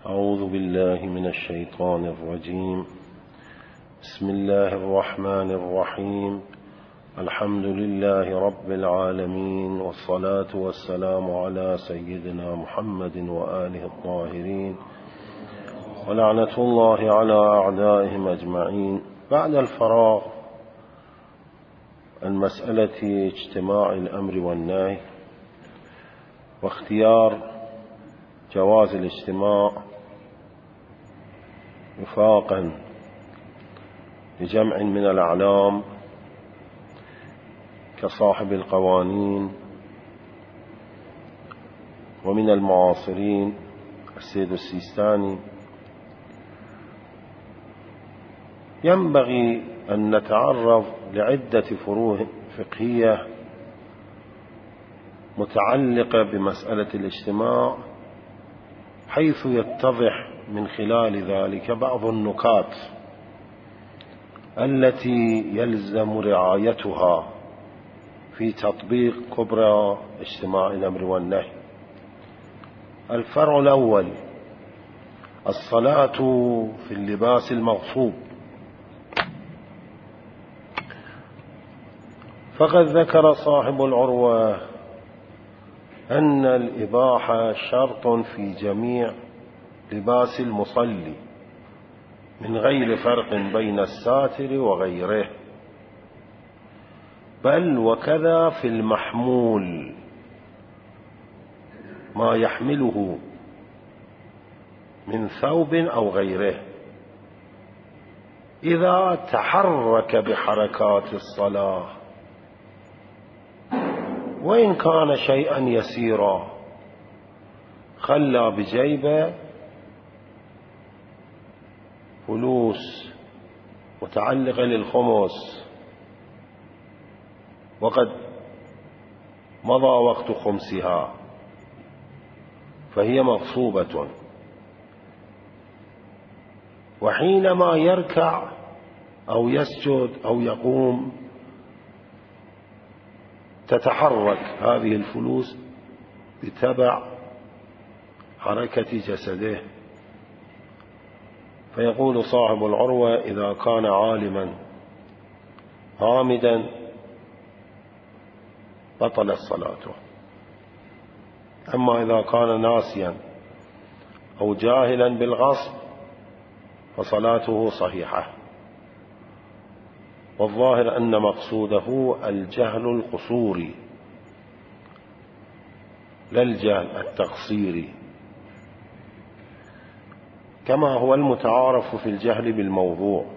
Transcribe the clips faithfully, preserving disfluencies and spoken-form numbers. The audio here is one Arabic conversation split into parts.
أعوذ بالله من الشيطان الرجيم. بسم الله الرحمن الرحيم. الحمد لله رب العالمين، والصلاة والسلام على سيدنا محمد وآله الطاهرين، ولعنة الله على أعدائهم أجمعين. بعد الفراغ عن مسألة اجتماع الأمر والنهي واختيار جواز الاجتماع وفاقا لجمع من الأعلام كصاحب القوانين ومن المعاصرين السيد السيستاني، ينبغي أن نتعرض لعدة فروع فقهية متعلقة بمسألة الاجتماع، حيث يتضح من خلال ذلك بعض النكات التي يلزم رعايتها في تطبيق كبرى اجتماع الأمر والنهي. الفرع الأول: الصلاة في اللباس المغصوب. فقد ذكر صاحب العروة أن الإباحة شرط في جميع لباس المصلي من غير فرق بين الساتر وغيره، بل وكذا في المحمول ما يحمله من ثوب أو غيره إذا تحرك بحركات الصلاة، وإن كان شيئا يسيرا، خلى بجيبه فلوس متعلقة للخمس وقد مضى وقت خمسها فهي مغصوبة، وحينما يركع أو يسجد أو يقوم تتحرك هذه الفلوس بتبع حركة جسده. فيقول صاحب العروة: إذا كان عالما عامدا بطلت صلاته، أما إذا كان ناسيا أو جاهلا بالغصب فصلاته صحيحة. والظاهر أن مقصوده الجهل القصوري لا الجهل التقصيري، كما هو المتعارف في الجهل بالموضوع،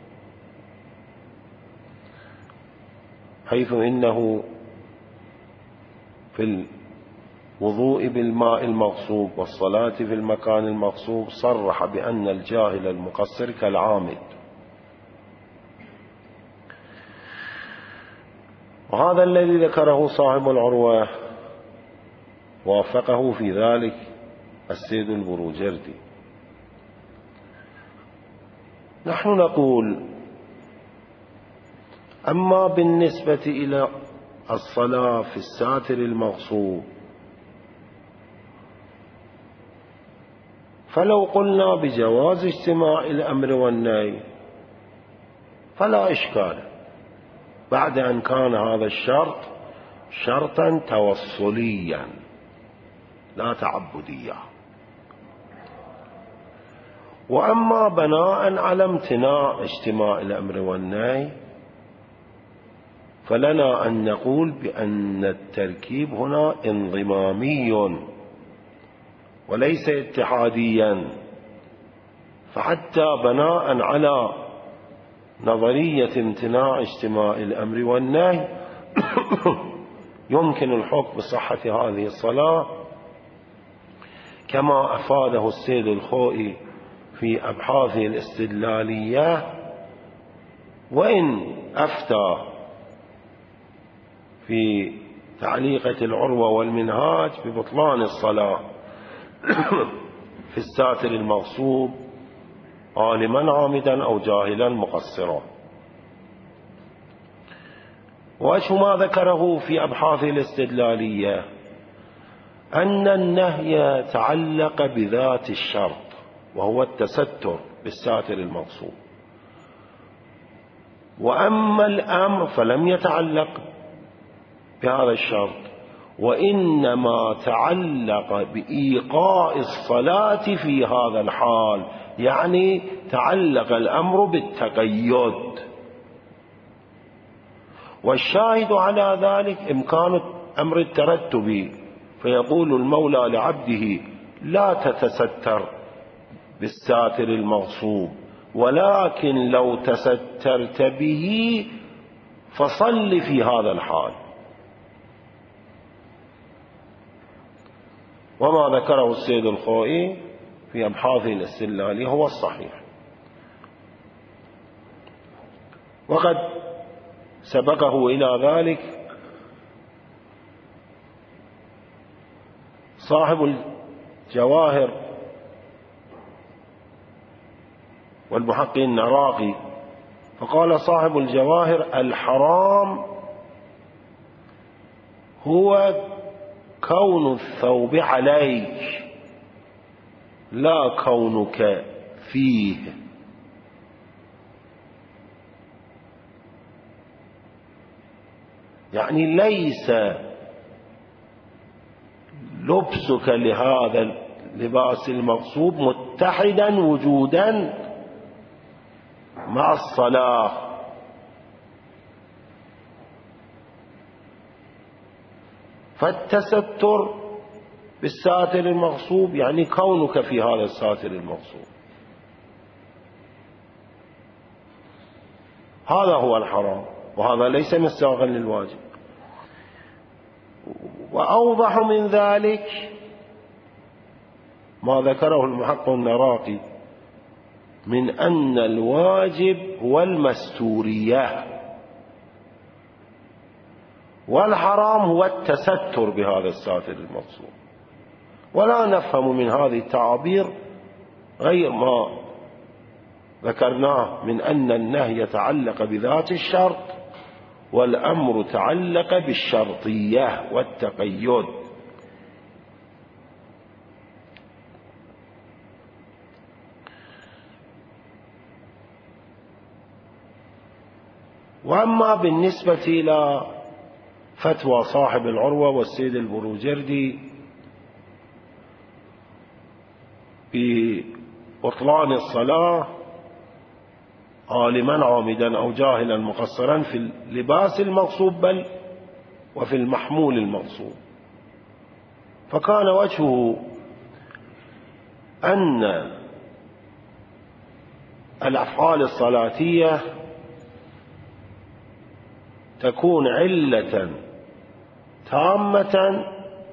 حيث إنه في الوضوء بالماء المغصوب والصلاة في المكان المغصوب صرح بأن الجاهل المقصر كالعامد. وهذا الذي ذكره صاحب العروة وافقه في ذلك السيد البروجردي. نحن نقول: أما بالنسبة إلى الصلاة في الساتر المغصوب، فلو قلنا بجواز اجتماع الأمر والنهي فلا إشكال، بعد أن كان هذا الشرط شرطا توصليا لا تعبديا. وأما بناء على امتناع اجتماع الأمر والنهي فلنا أن نقول بأن التركيب هنا انضمامي وليس اتحاديا، فحتى بناء على نظرية امتناع اجتماع الأمر والنهي يمكن الحكم بصحة هذه الصلاة، كما أفاده السيد الخوئي في أبحاثه الاستدلالية، وإن أفتى في تعليقة العروة والمنهاج ببطلان الصلاة في الساتر المغصوب عالما عامدا أو جاهلا مقصرا. وأشو ما ذكره في أبحاثه الاستدلالية أن النهي تعلق بذات الشرط وهو التستر بالساتر المغصوب. وأما الأمر فلم يتعلق بهذا الشرط، وإنما تعلق بإيقاء الصلاة في هذا الحال، يعني تعلق الأمر بالتقيد. والشاهد على ذلك إمكان أمر الترتب، فيقول المولى لعبده: لا تتستر بالساتر المغصوب، ولكن لو تسترت به فصل في هذا الحال. وما ذكره السيد الخوئي في أبحاثه الاستدلالية هو الصحيح. وقد سبقه إلى ذلك صاحب الجواهر والمحقق النراقي، فقال صاحب الجواهر: الحرام هو كون الثوب عليك لا كونك فيه. يعني ليس لبسك لهذا اللباس المغصوب متحدا وجودا مع الصلاة، فالتستر بالساتر المغصوب يعني كونك في هذا الساتر المغصوب، هذا هو الحرام، وهذا ليس مساغا للواجب. وأوضح من ذلك ما ذكره المحقق النراقي من أن الواجب هو المستورية، والحرام هو التستر بهذا الساتر المغصوب. ولا نفهم من هذه التعابير غير ما ذكرناه من أن النهي يتعلق بذات الشرط، والأمر تعلق بالشرطية والتقيد. وأما بالنسبة إلى فتوى صاحب العروة والسيد البروجردي ببطلان الصلاة عالما عامدا أو جاهلا مقصرا في اللباس المغصوب بل وفي المحمول المغصوب، فكان وجهه أن الأفعال الصلاتية تكون علة تامة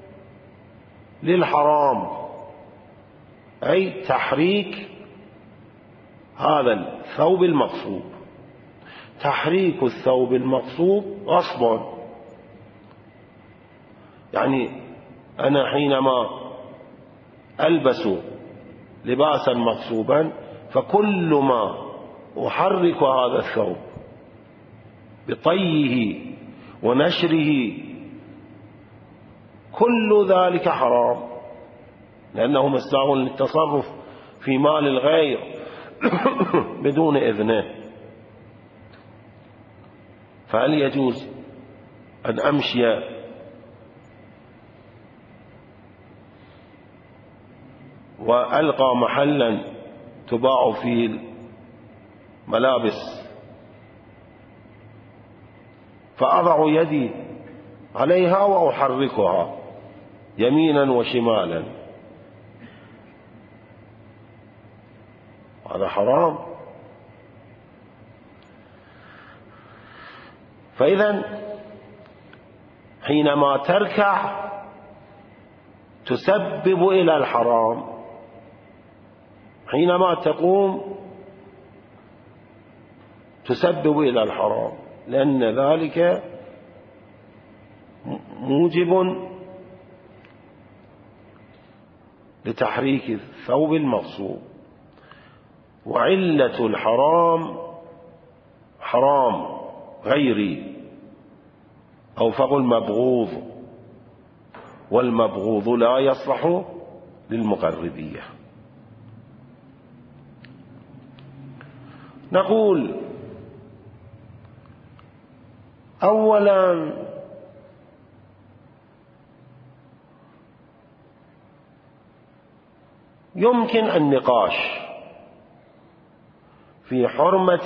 للحرام، أي تحريك هذا الثوب المغصوب. تحريك الثوب المغصوب غصبا، يعني أنا حينما ألبس لباسا مغصوبا فكل ما أحرك هذا الثوب بطيه ونشره كل ذلك حرام، لأنه مساغ للتصرف في مال الغير بدون إذنه. فهل يجوز أن أمشي وألقى محلا تباع فيه ملابس فأضع يدي عليها وأحركها يمينا وشمالا؟ هذا حرام. فإذا حينما تركع تسبب إلى الحرام، حينما تقوم تسبب إلى الحرام، لأن ذلك موجب لتحريك الثوب المغصوب. وعلة الحرام حرام غيري أو فقل مبغوض، والمبغوض لا يصلح للمقربية. نقول أولا يمكن النقاش في حرمة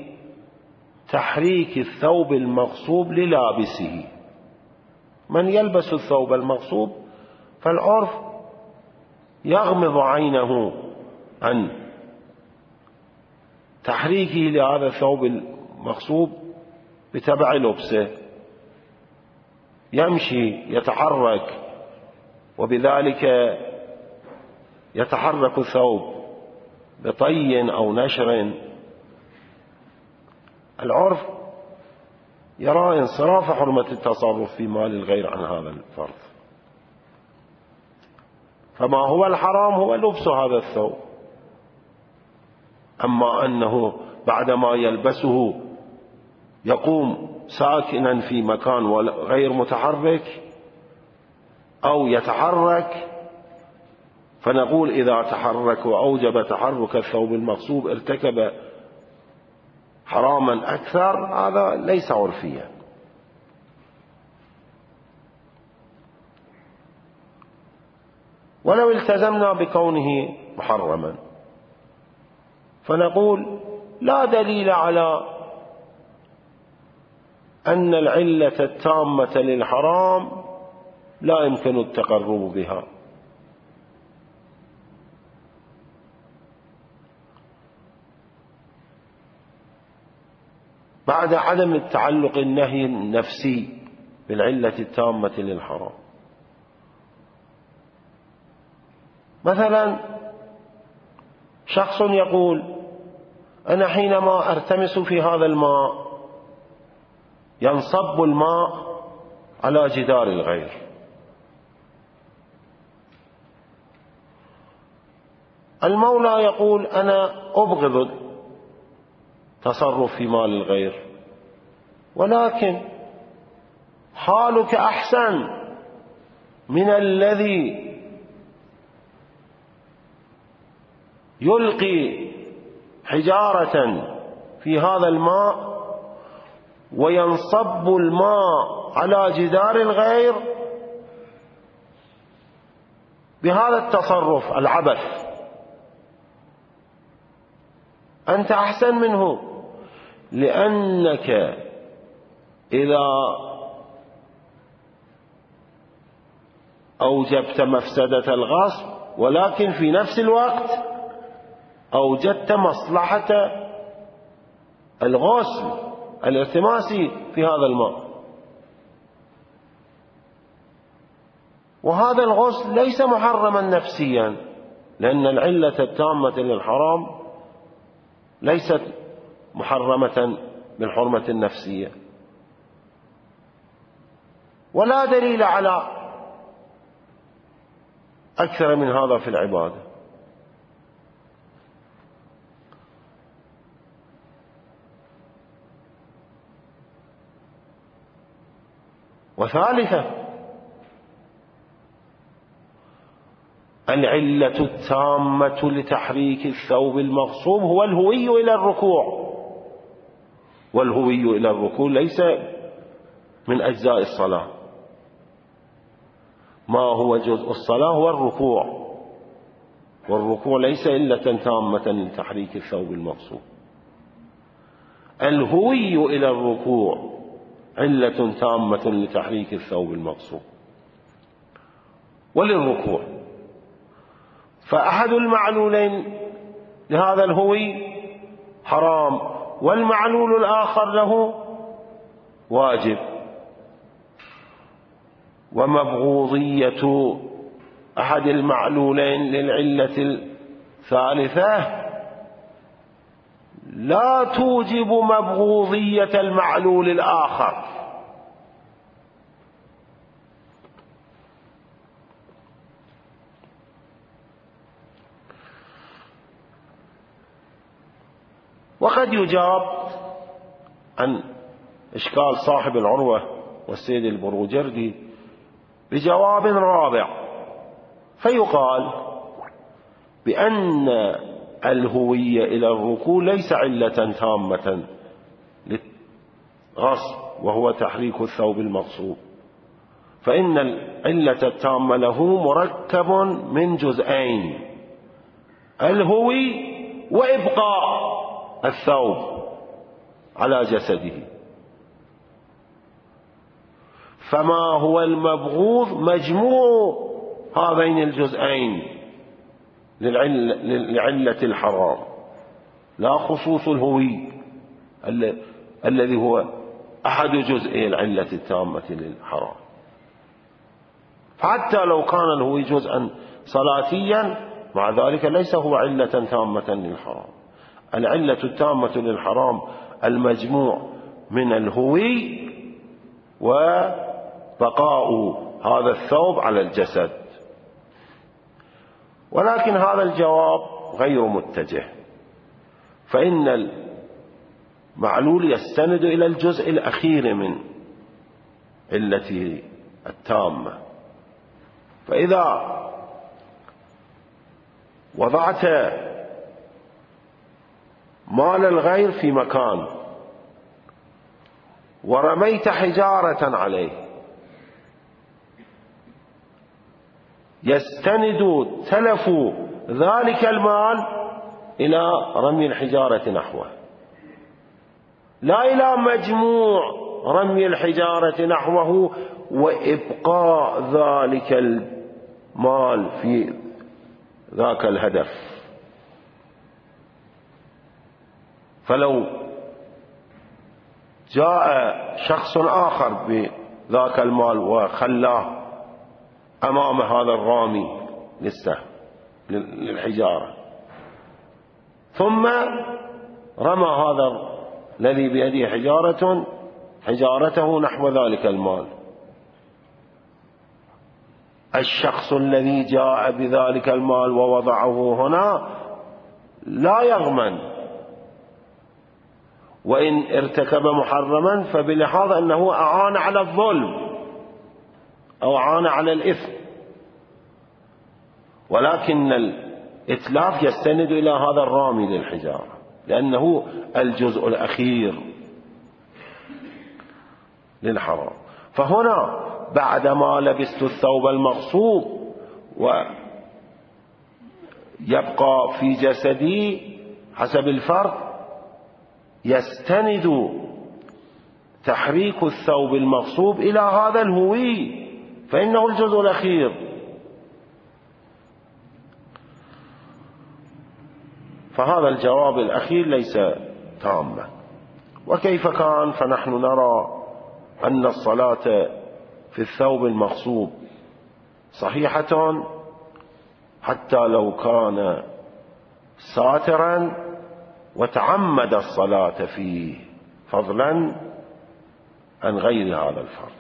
تحريك الثوب المغصوب للابسه. من يلبس الثوب المغصوب فالعرف يغمض عينه عن تحريكه لهذا الثوب المغصوب بتبع لبسه، يمشي يتحرك وبذلك يتحرك الثوب بطي أو نشر. العرف يرى انصراف حرمة التصرف في مال الغير عن هذا الفرض، فما هو الحرام هو لبس هذا الثوب. أما أنه بعدما يلبسه يقوم ساكنا في مكان غير متحرك أو يتحرك، فنقول إذا تحرك وأوجب تحرك الثوب المغصوب ارتكب حراما أكثر، هذا ليس عرفيا. ولو التزمنا بكونه محرما فنقول لا دليل على أن العلة التامة للحرام لا يمكن التقرب بها. بعد عدم التعلق النهي النفسي بالعلة التامة للحرام. مثلا شخص يقول أنا حينما أرتمس في هذا الماء ينصب الماء على جدار الغير، المولى يقول أنا أبغض تصرف في مال الغير، ولكن حالك أحسن من الذي يلقي حجارة في هذا الماء وينصب الماء على جدار الغير بهذا التصرف العبث. أنت أحسن منه، لأنك إذا أوجبت مفسدة الغصب ولكن في نفس الوقت أوجدت مصلحة الغسل الالتماسي في هذا الماء، وهذا الغسل ليس محرما نفسيا، لأن العلة التامة للحرام ليست محرمة بالحرمة النفسية. ولا دليل على أكثر من هذا في العبادة. وثالثا العلة التامة لتحريك الثوب المغصوب هو الهوي إلى الركوع، والهوي إلى الركوع ليس من أجزاء الصلاة. ما هو جزء الصلاة هو الركوع، والركوع ليس علة تامة لتحريك الثوب المغصوب. الهوي إلى الركوع علة تامة لتحريك الثوب المغصوب وللركوع. فأحد المعلولين لهذا الهوي حرام، والمعلول الآخر له واجب. ومبغوضية أحد المعلولين للعلة الثالثة لا توجب مبغوضية المعلول الآخر. وقد يجاب عن إشكال صاحب العروة والسيد البروجردي بجواب رابع، فيقال بأن الهوية إلى الركوع ليس علة تامة للغصب وهو تحريك الثوب المغصوب، فإن العلة التامة له مركب من جزئين: الهوي وإبقاء الثوب على جسده. فما هو المبغوض مجموع هذين الجزئين لعلة الحرام، لا خصوص الهوي الذي هو أحد جزئي العلة التامة للحرام. فحتى لو كان الهوي جزءا صلاتيا مع ذلك ليس هو علة تامة للحرام. العلة التامة للحرام المجموع من الهوي وبقاء هذا الثوب على الجسد. ولكن هذا الجواب غير متجه، فإن المعلول يستند إلى الجزء الأخير من علته التامة. فإذا وضعت مال الغير في مكان ورميت حجارة عليه، يستند تلف ذلك المال إلى رمي الحجارة نحوه، لا إلى مجموع رمي الحجارة نحوه وإبقاء ذلك المال في ذاك الهدف. فلو جاء شخص آخر بذاك المال وخلاه أمام هذا الرامي للسهم للحجارة، ثم رمى هذا الذي بيده حجارة حجارته نحو ذلك المال، الشخص الذي جاء بذلك المال ووضعه هنا لا يغمن، وإن ارتكب محرما فبلحاظ أنه أعان على الظلم أو أعان على الإثم، ولكن الإتلاف يستند إلى هذا الرامي للحجارة لأنه الجزء الأخير للحرام. فهنا بعدما لبست الثوب المغصوب ويبقى في جسدي حسب الفرد، يستند تحريك الثوب المغصوب إلى هذا الهوي، فإنه الجزء الأخير. فهذا الجواب الأخير ليس تاما. وكيف كان؟ فنحن نرى أن الصلاة في الثوب المغصوب صحيحة حتى لو كان ساترا وتعمد الصلاة فيه، فضلا عن غير هذا الفرض.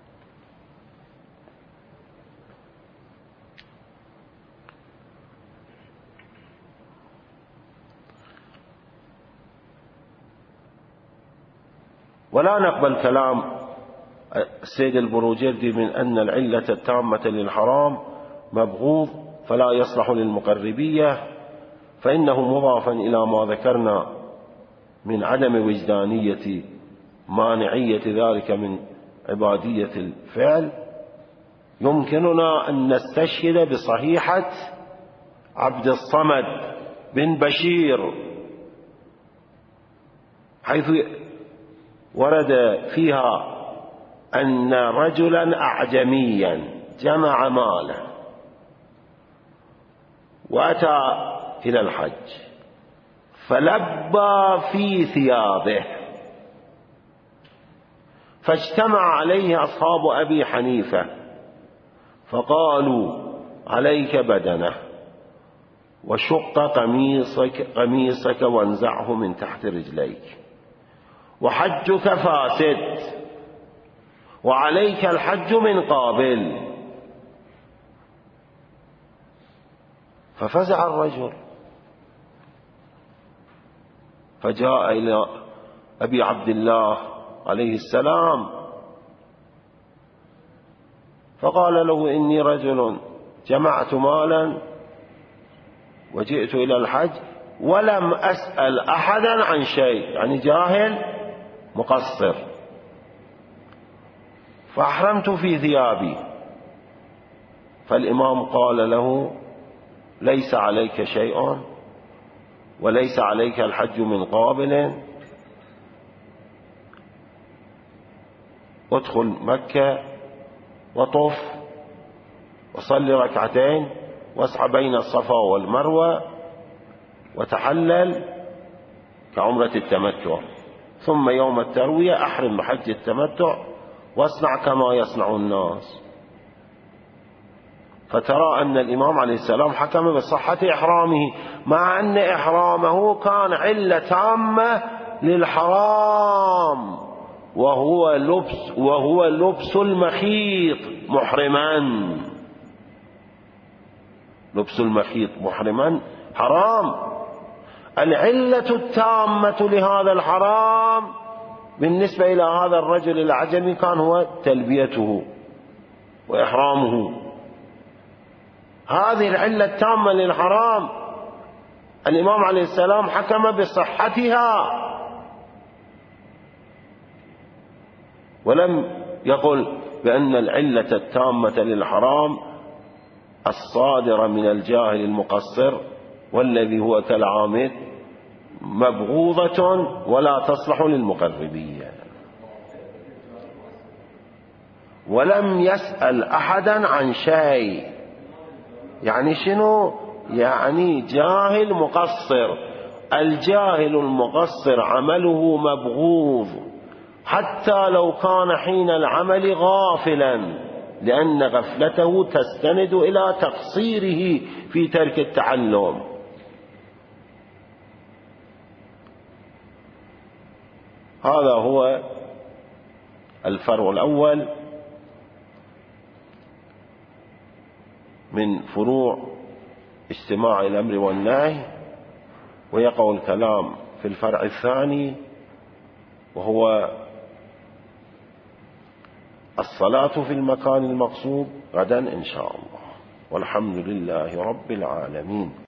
ولا نقبل كلام السيد البروجردي من أن العلة التامة للحرام مبغوض فلا يصلح للمقربية، فإنه مضافا إلى ما ذكرنا من عدم وجدانية مانعية ذلك من عبادية الفعل. يمكننا أن نستشهد بصحيحة عبد الصمد بن بشير، حيث ورد فيها أن رجلا أعجميا جمع ماله وأتى إلى الحج فلبى في ثيابه، فاجتمع عليه أصحاب أبي حنيفة فقالوا: عليك بدنه وشق قميصك, قميصك وانزعه من تحت رجليك، وحجك فاسد وعليك الحج من قابل. ففزع الرجل فجاء إلى أبي عبد الله عليه السلام فقال له: إني رجل جمعت مالا وجئت إلى الحج ولم أسأل أحدا عن شيء، يعني جاهل مقصر، فأحرمت في ثيابي، فالإمام قال له ليس عليك شيء وليس عليك الحج من قابل، ادخل مكة وطف وصلي ركعتين واسعى بين الصفا والمروة وتحلل كعمرة التمتع، ثم يوم التروية أحرم بحج التمتع واصنع كما يصنع الناس. فترى أن الإمام عليه السلام حكم بصحة إحرامه، مع أن إحرامه كان علة تامة للحرام، وهو لبس وهو لبس المخيط محرما. لبس المخيط محرما حرام. العلة التامة لهذا الحرام بالنسبة إلى هذا الرجل العجمي كان هو تلبيته وإحرامه. هذه العلة التامة للحرام الإمام عليه السلام حكم بصحتها، ولم يقل بأن العلة التامة للحرام الصادرة من الجاهل المقصر والذي هو كالعامد مبغوضة ولا تصلح للمقربية. ولم يسأل أحدا عن شيء، يعني شنو؟ يعني جاهل مقصر. الجاهل المقصر عمله مبغوض حتى لو كان حين العمل غافلا، لأن غفلته تستند إلى تقصيره في ترك التعلم. هذا هو الفرع الأول من فروع اجتماع الأمر والنهي، ويقع الكلام في الفرع الثاني وهو الصلاة في المكان المقصود غدا إن شاء الله، والحمد لله رب العالمين.